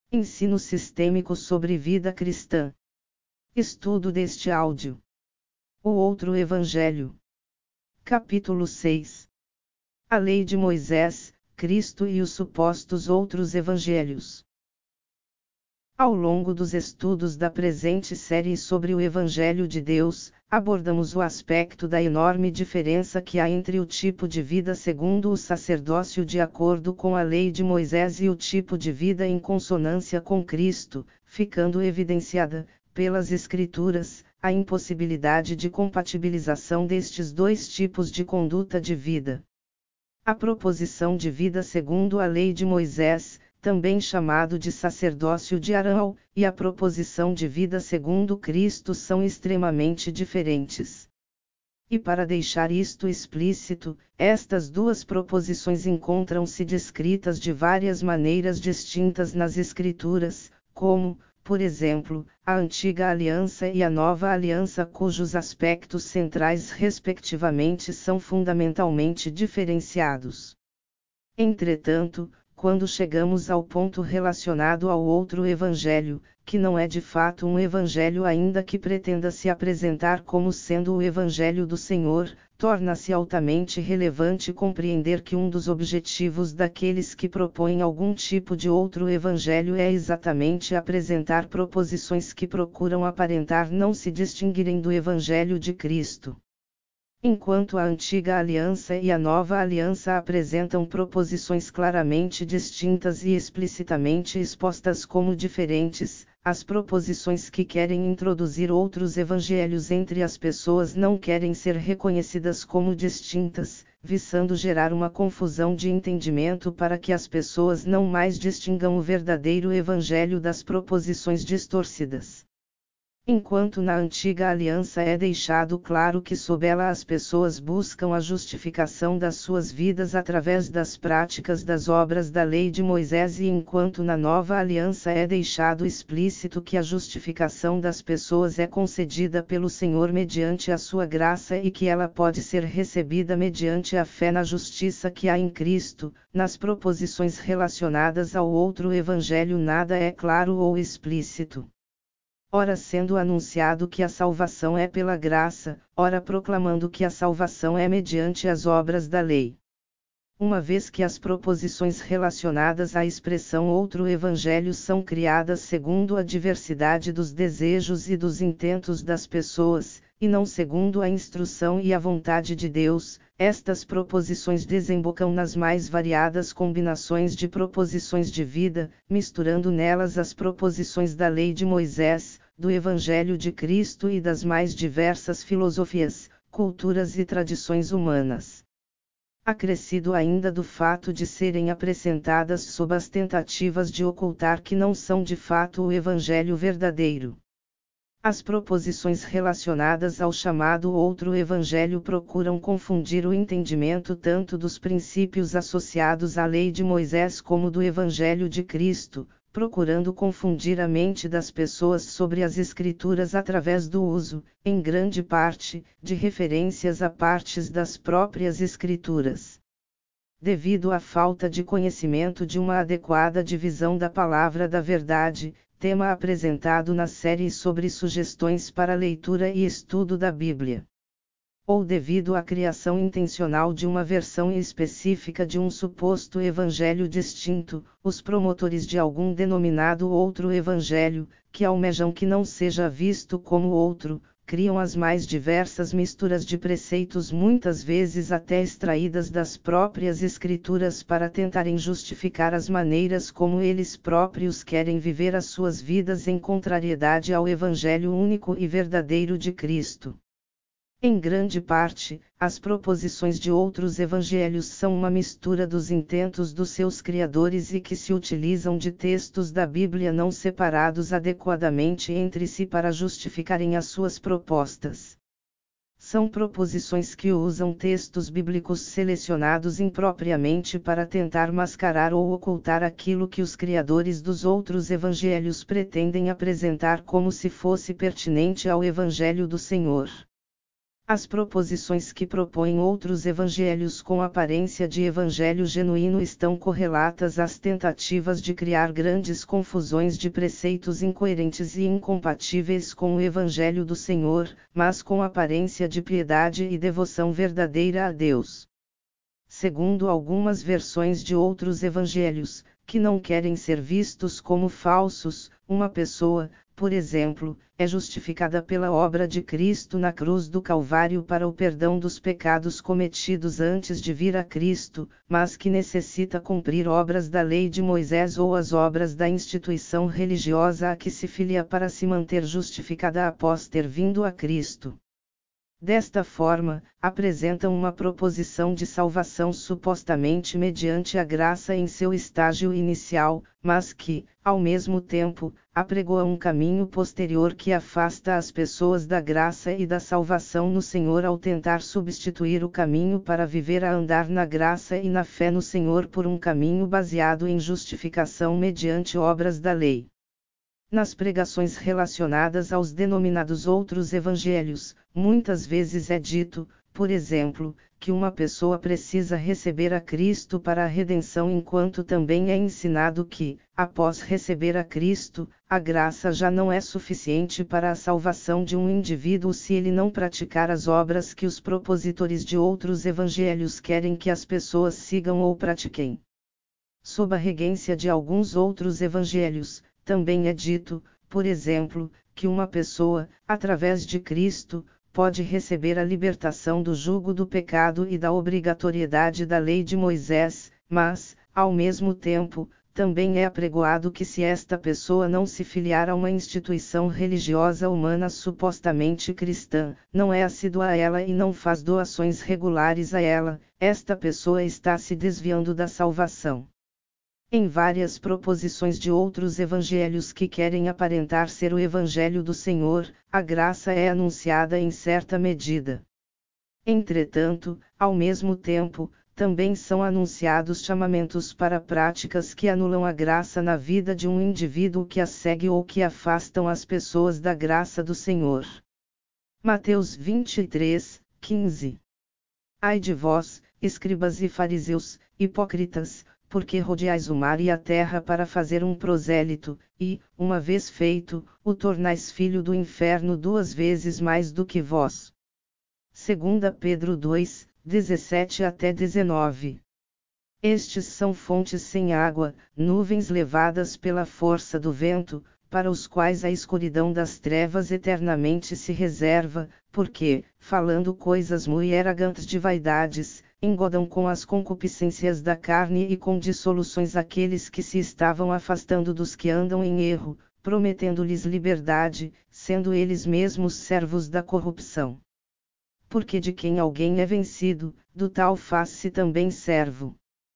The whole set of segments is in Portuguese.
Ensino sistêmico sobre vida cristã. Estudo deste áudio. O outro Evangelho. Capítulo 6. A Lei de Moisés, Cristo e os supostos outros evangelhos. Ao longo dos estudos da presente série sobre o Evangelho de Deus, abordamos o aspecto da enorme diferença que há entre o tipo de vida segundo o sacerdócio de acordo com a lei de Moisés e o tipo de vida em consonância com Cristo, ficando evidenciada, pelas Escrituras, a impossibilidade de compatibilização destes dois tipos de conduta de vida. A proposição de vida segundo a lei de Moisés, também chamado de sacerdócio de Arão, e a proposição de vida segundo Cristo são extremamente diferentes. E para deixar isto explícito, estas duas proposições encontram-se descritas de várias maneiras distintas nas Escrituras, como, por exemplo, a Antiga Aliança e a Nova Aliança, cujos aspectos centrais respectivamente são fundamentalmente diferenciados. Entretanto, quando chegamos ao ponto relacionado ao outro Evangelho, que não é de fato um Evangelho ainda que pretenda se apresentar como sendo o Evangelho do Senhor, torna-se altamente relevante compreender que um dos objetivos daqueles que propõem algum tipo de outro Evangelho é exatamente apresentar proposições que procuram aparentar não se distinguirem do Evangelho de Cristo. Enquanto a Antiga Aliança e a Nova Aliança apresentam proposições claramente distintas e explicitamente expostas como diferentes, as proposições que querem introduzir outros evangelhos entre as pessoas não querem ser reconhecidas como distintas, visando gerar uma confusão de entendimento para que as pessoas não mais distingam o verdadeiro evangelho das proposições distorcidas. Enquanto na Antiga Aliança é deixado claro que sob ela as pessoas buscam a justificação das suas vidas através das práticas das obras da lei de Moisés, e enquanto na Nova Aliança é deixado explícito que a justificação das pessoas é concedida pelo Senhor mediante a sua graça e que ela pode ser recebida mediante a fé na justiça que há em Cristo, nas proposições relacionadas ao outro Evangelho nada é claro ou explícito. Ora sendo anunciado que a salvação é pela graça, ora proclamando que a salvação é mediante as obras da lei. Uma vez que as proposições relacionadas à expressão outro evangelho são criadas segundo a diversidade dos desejos e dos intentos das pessoas, e não segundo a instrução e a vontade de Deus, estas proposições desembocam nas mais variadas combinações de proposições de vida, misturando nelas as proposições da lei de Moisés, do Evangelho de Cristo e das mais diversas filosofias, culturas e tradições humanas. Acrescido ainda do fato de serem apresentadas sob as tentativas de ocultar que não são de fato o Evangelho verdadeiro. As proposições relacionadas ao chamado outro Evangelho procuram confundir o entendimento tanto dos princípios associados à lei de Moisés como do Evangelho de Cristo, procurando confundir a mente das pessoas sobre as Escrituras através do uso, em grande parte, de referências a partes das próprias Escrituras. Devido à falta de conhecimento de uma adequada divisão da palavra da verdade, tema apresentado na série sobre sugestões para leitura e estudo da Bíblia. Ou devido à criação intencional de uma versão específica de um suposto evangelho distinto, os promotores de algum denominado outro evangelho, que almejam que não seja visto como outro, criam as mais diversas misturas de preceitos, muitas vezes até extraídas das próprias Escrituras, para tentarem justificar as maneiras como eles próprios querem viver as suas vidas em contrariedade ao Evangelho único e verdadeiro de Cristo. Em grande parte, as proposições de outros evangelhos são uma mistura dos intentos dos seus criadores e que se utilizam de textos da Bíblia não separados adequadamente entre si para justificarem as suas propostas. São proposições que usam textos bíblicos selecionados impropriamente para tentar mascarar ou ocultar aquilo que os criadores dos outros evangelhos pretendem apresentar como se fosse pertinente ao Evangelho do Senhor. As proposições que propõem outros evangelhos com aparência de evangelho genuíno estão correlatas às tentativas de criar grandes confusões de preceitos incoerentes e incompatíveis com o evangelho do Senhor, mas com aparência de piedade e devoção verdadeira a Deus. Segundo algumas versões de outros evangelhos, que não querem ser vistos como falsos, uma pessoa, por exemplo, é justificada pela obra de Cristo na cruz do Calvário para o perdão dos pecados cometidos antes de vir a Cristo, mas que necessita cumprir obras da lei de Moisés ou as obras da instituição religiosa a que se filia para se manter justificada após ter vindo a Cristo. Desta forma, apresentam uma proposição de salvação supostamente mediante a graça em seu estágio inicial, mas que, ao mesmo tempo, apregoa um caminho posterior que afasta as pessoas da graça e da salvação no Senhor ao tentar substituir o caminho para viver a andar na graça e na fé no Senhor por um caminho baseado em justificação mediante obras da lei. Nas pregações relacionadas aos denominados outros evangelhos, muitas vezes é dito, por exemplo, que uma pessoa precisa receber a Cristo para a redenção, enquanto também é ensinado que, após receber a Cristo, a graça já não é suficiente para a salvação de um indivíduo se ele não praticar as obras que os propositores de outros evangelhos querem que as pessoas sigam ou pratiquem. Sob a regência de alguns outros evangelhos, também é dito, por exemplo, que uma pessoa, através de Cristo, pode receber a libertação do jugo do pecado e da obrigatoriedade da lei de Moisés, mas, ao mesmo tempo, também é apregoado que se esta pessoa não se filiar a uma instituição religiosa humana supostamente cristã, não é assídua a ela e não faz doações regulares a ela, esta pessoa está se desviando da salvação. Em várias proposições de outros evangelhos que querem aparentar ser o evangelho do Senhor, a graça é anunciada em certa medida. Entretanto, ao mesmo tempo, também são anunciados chamamentos para práticas que anulam a graça na vida de um indivíduo que a segue ou que afastam as pessoas da graça do Senhor. Mateus 23, 15. Ai de vós, escribas e fariseus, hipócritas, porque rodeais o mar e a terra para fazer um prosélito, e, uma vez feito, o tornais filho do inferno 2 vezes mais do que vós. 2 Pedro 2, 17 até 19. Estes são fontes sem água, nuvens levadas pela força do vento, para os quais a escuridão das trevas eternamente se reserva, porque, falando coisas muito arrogantes de vaidades, engodam com as concupiscências da carne e com dissoluções aqueles que se estavam afastando dos que andam em erro, prometendo-lhes liberdade, sendo eles mesmos servos da corrupção. Porque de quem alguém é vencido, do tal faz-se também servo.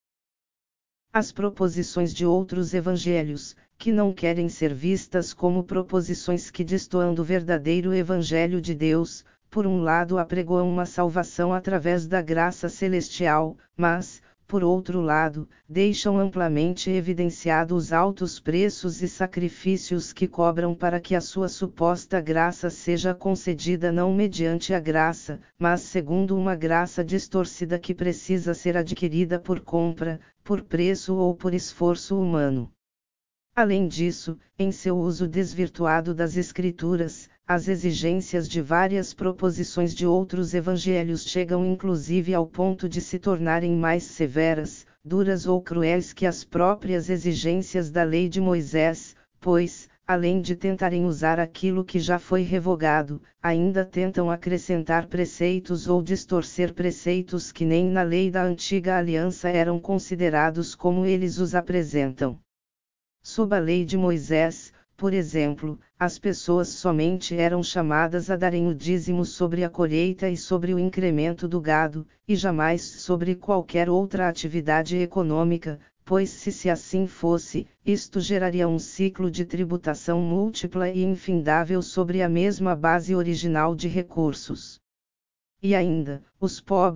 As proposições de outros evangelhos, que não querem ser vistas como proposições que destoam do verdadeiro Evangelho de Deus, por um lado apregoam uma salvação através da graça celestial, mas, por outro lado, deixam amplamente evidenciados os altos preços e sacrifícios que cobram para que a sua suposta graça seja concedida não mediante a graça, mas segundo uma graça distorcida que precisa ser adquirida por compra, por preço ou por esforço humano. Além disso, em seu uso desvirtuado das Escrituras, as exigências de várias proposições de outros evangelhos chegam inclusive ao ponto de se tornarem mais severas, duras ou cruéis que as próprias exigências da lei de Moisés, pois, além de tentarem usar aquilo que já foi revogado, ainda tentam acrescentar preceitos ou distorcer preceitos que nem na lei da antiga aliança eram considerados como eles os apresentam. Sob a lei de Moisés, por exemplo, as pessoas somente eram chamadas a darem o dízimo sobre a colheita e sobre o incremento do gado, e jamais sobre qualquer outra atividade econômica, pois se assim fosse, isto geraria um ciclo de tributação múltipla e infindável sobre a mesma base original de recursos. E ainda, os pobres,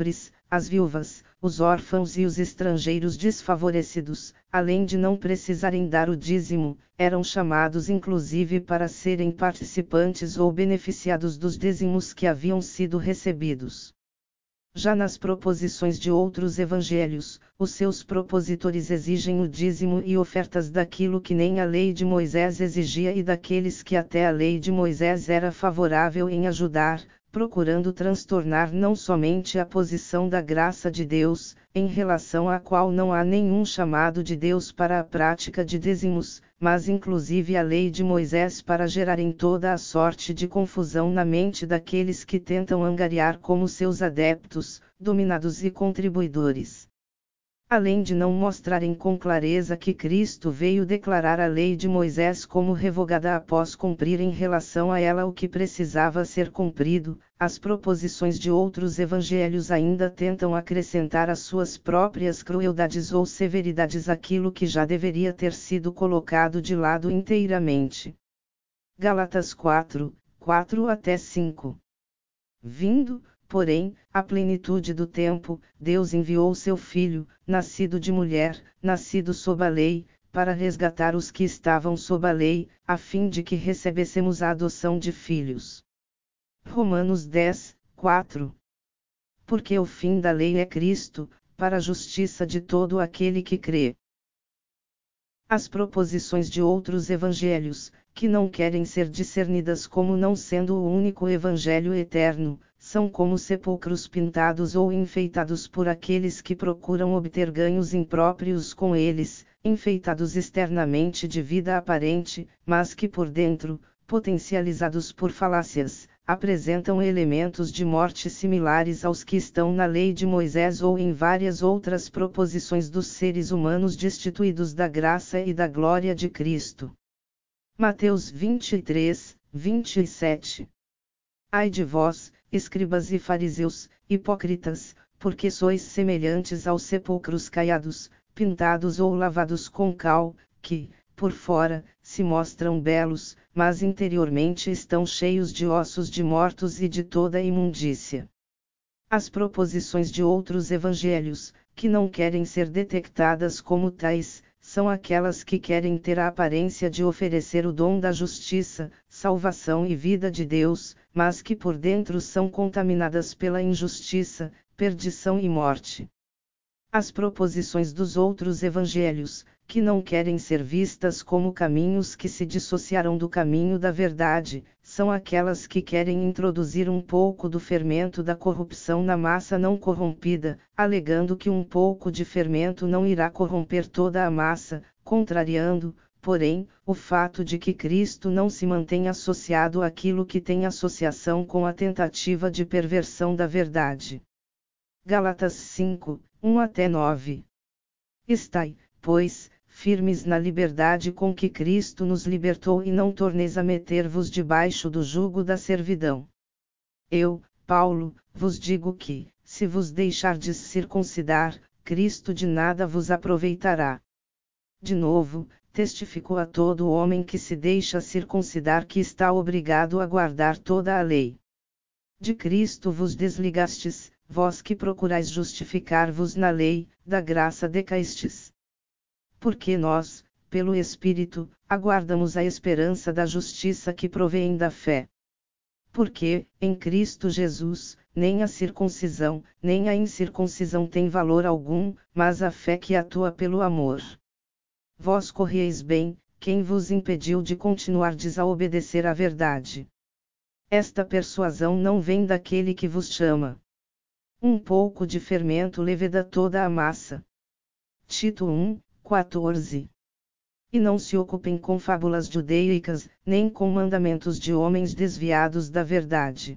as viúvas, os órfãos e os estrangeiros desfavorecidos, além de não precisarem dar o dízimo, eram chamados inclusive para serem participantes ou beneficiados dos dízimos que haviam sido recebidos. Já nas proposições de outros evangelhos, os seus propositores exigem o dízimo e ofertas daquilo que nem a lei de Moisés exigia e daqueles que até a lei de Moisés era favorável em ajudar, procurando transtornar não somente a posição da graça de Deus, em relação à qual não há nenhum chamado de Deus para a prática de dízimos, mas inclusive a lei de Moisés para gerarem toda a sorte de confusão na mente daqueles que tentam angariar como seus adeptos, dominados e contribuidores. Além de não mostrarem com clareza que Cristo veio declarar a lei de Moisés como revogada após cumprir em relação a ela o que precisava ser cumprido, as proposições de outros evangelhos ainda tentam acrescentar às suas próprias crueldades ou severidades aquilo que já deveria ter sido colocado de lado inteiramente. Gálatas 4, 4-5. Vindo, porém, a plenitude do tempo, Deus enviou seu Filho, nascido de mulher, nascido sob a lei, para resgatar os que estavam sob a lei, a fim de que recebêssemos a adoção de filhos. Romanos 10, 4. Porque o fim da lei é Cristo, para a justiça de todo aquele que crê. As proposições de outros evangelhos, que não querem ser discernidas como não sendo o único evangelho eterno, são como sepulcros pintados ou enfeitados por aqueles que procuram obter ganhos impróprios com eles, enfeitados externamente de vida aparente, mas que por dentro, potencializados por falácias, apresentam elementos de morte similares aos que estão na lei de Moisés ou em várias outras proposições dos seres humanos destituídos da graça e da glória de Cristo. Mateus 23, 27. Ai de vós, escribas e fariseus, hipócritas, porque sois semelhantes aos sepulcros caiados, pintados ou lavados com cal, que, por fora, se mostram belos, mas interiormente estão cheios de ossos de mortos e de toda imundícia. As proposições de outros evangelhos, que não querem ser detectadas como tais, são aquelas que querem ter a aparência de oferecer o dom da justiça, salvação e vida de Deus, mas que por dentro são contaminadas pela injustiça, perdição e morte. As proposições dos outros evangelhos, que não querem ser vistas como caminhos que se dissociaram do caminho da verdade, são aquelas que querem introduzir um pouco do fermento da corrupção na massa não corrompida, alegando que um pouco de fermento não irá corromper toda a massa, contrariando, porém, o fato de que Cristo não se mantém associado àquilo que tem associação com a tentativa de perversão da verdade. Gálatas 5, 1-9. Estai, pois, firmes na liberdade com que Cristo nos libertou e não torneis a meter-vos debaixo do jugo da servidão. Eu, Paulo, vos digo que, se vos deixardes circuncidar, Cristo de nada vos aproveitará. De novo, testifico a todo homem que se deixa circuncidar que está obrigado a guardar toda a lei. De Cristo vos desligastes, vós que procurais justificar-vos na lei, da graça decaístes. Porque nós, pelo Espírito, aguardamos a esperança da justiça que provém da fé. Porque, em Cristo Jesus, nem a circuncisão, nem a incircuncisão tem valor algum, mas a fé que atua pelo amor. Vós corrieis bem, quem vos impediu de continuardes a obedecer à verdade? Esta persuasão não vem daquele que vos chama. Um pouco de fermento leveda toda a massa. Tito 1, 14. E não se ocupem com fábulas judaicas, nem com mandamentos de homens desviados da verdade.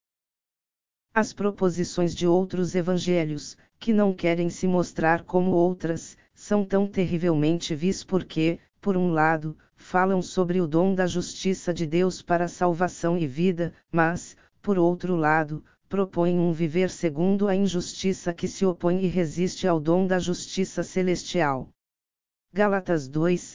As proposições de outros evangelhos, que não querem se mostrar como outras, são tão terrivelmente vis porque, por um lado, falam sobre o dom da justiça de Deus para salvação e vida, mas, por outro lado, propõem um viver segundo a injustiça que se opõe e resiste ao dom da justiça celestial. Gálatas 2,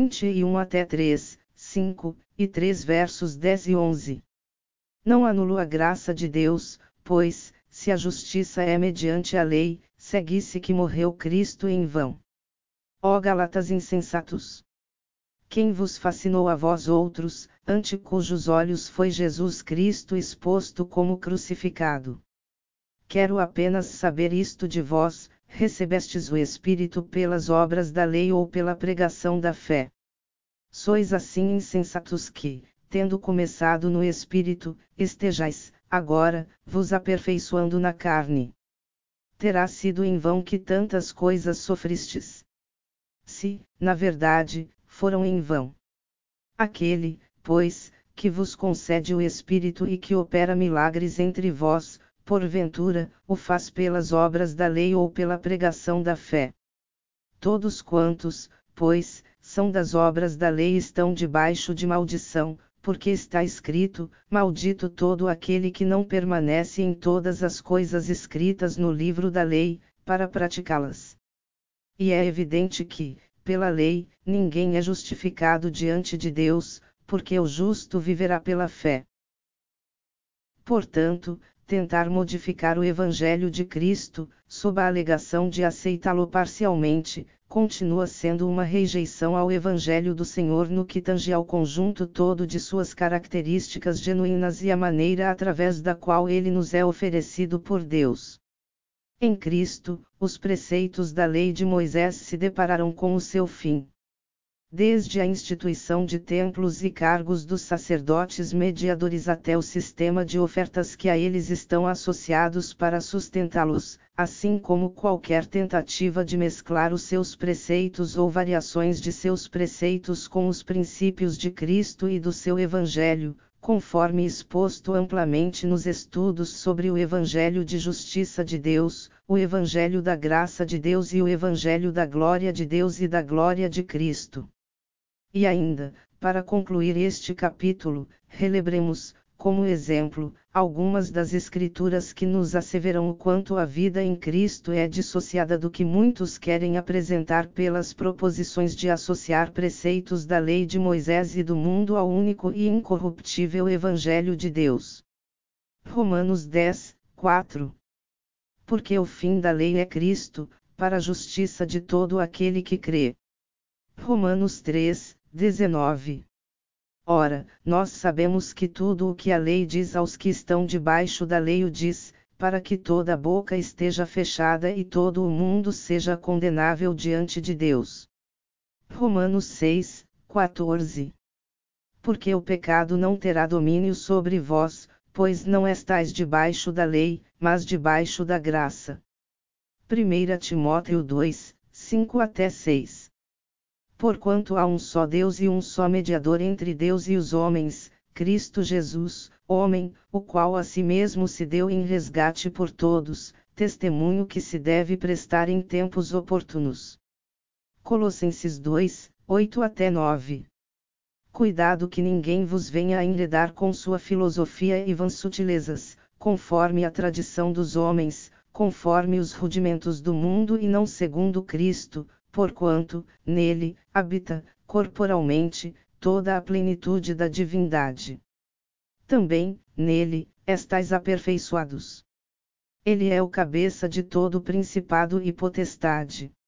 21-3, 5, e 3 versos 10 e 11. Não anulo a graça de Deus, pois, se a justiça é mediante a lei, segue-se que morreu Cristo em vão. Ó Gálatas insensatos! Quem vos fascinou a vós outros, ante cujos olhos foi Jesus Cristo exposto como crucificado? Quero apenas saber isto de vós: recebestes o Espírito pelas obras da lei ou pela pregação da fé? Sois assim insensatos que, tendo começado no Espírito, estejais, agora, vos aperfeiçoando na carne. Terá sido em vão que tantas coisas sofristes. Se, na verdade, foram em vão. Aquele, pois, que vos concede o Espírito e que opera milagres entre vós, porventura, o faz pelas obras da lei ou pela pregação da fé? Todos quantos, pois, são das obras da lei estão debaixo de maldição, porque está escrito: maldito todo aquele que não permanece em todas as coisas escritas no livro da lei, para praticá-las. E é evidente que, pela lei, ninguém é justificado diante de Deus, porque o justo viverá pela fé. Portanto, tentar modificar o Evangelho de Cristo, sob a alegação de aceitá-lo parcialmente, continua sendo uma rejeição ao Evangelho do Senhor no que tange ao conjunto todo de suas características genuínas e a maneira através da qual ele nos é oferecido por Deus. Em Cristo, os preceitos da lei de Moisés se depararam com o seu fim. Desde a instituição de templos e cargos dos sacerdotes mediadores até o sistema de ofertas que a eles estão associados para sustentá-los, assim como qualquer tentativa de mesclar os seus preceitos ou variações de seus preceitos com os princípios de Cristo e do seu Evangelho, conforme exposto amplamente nos estudos sobre o Evangelho de Justiça de Deus, o Evangelho da Graça de Deus e o Evangelho da Glória de Deus e da Glória de Cristo. E ainda, para concluir este capítulo, relembremos, como exemplo, algumas das Escrituras que nos asseveram o quanto a vida em Cristo é dissociada do que muitos querem apresentar pelas proposições de associar preceitos da lei de Moisés e do mundo ao único e incorruptível Evangelho de Deus. Romanos 10, 4. Porque o fim da lei é Cristo, para a justiça de todo aquele que crê. Romanos 3, 19. Ora, nós sabemos que tudo o que a lei diz aos que estão debaixo da lei o diz, para que toda a boca esteja fechada e todo o mundo seja condenável diante de Deus. Romanos 6, 14. Porque o pecado não terá domínio sobre vós, pois não estáis debaixo da lei, mas debaixo da graça. 1 Timóteo 2, 5-6. Porquanto há um só Deus e um só mediador entre Deus e os homens, Cristo Jesus, homem, o qual a si mesmo se deu em resgate por todos, testemunho que se deve prestar em tempos oportunos. Colossenses 2, 8-9. Cuidado que ninguém vos venha a enredar com sua filosofia e vãs sutilezas, conforme a tradição dos homens, conforme os rudimentos do mundo e não segundo Cristo, porquanto, nele, habita, corporalmente, toda a plenitude da divindade. Também, nele, estais aperfeiçoados. Ele é o cabeça de todo principado e potestade.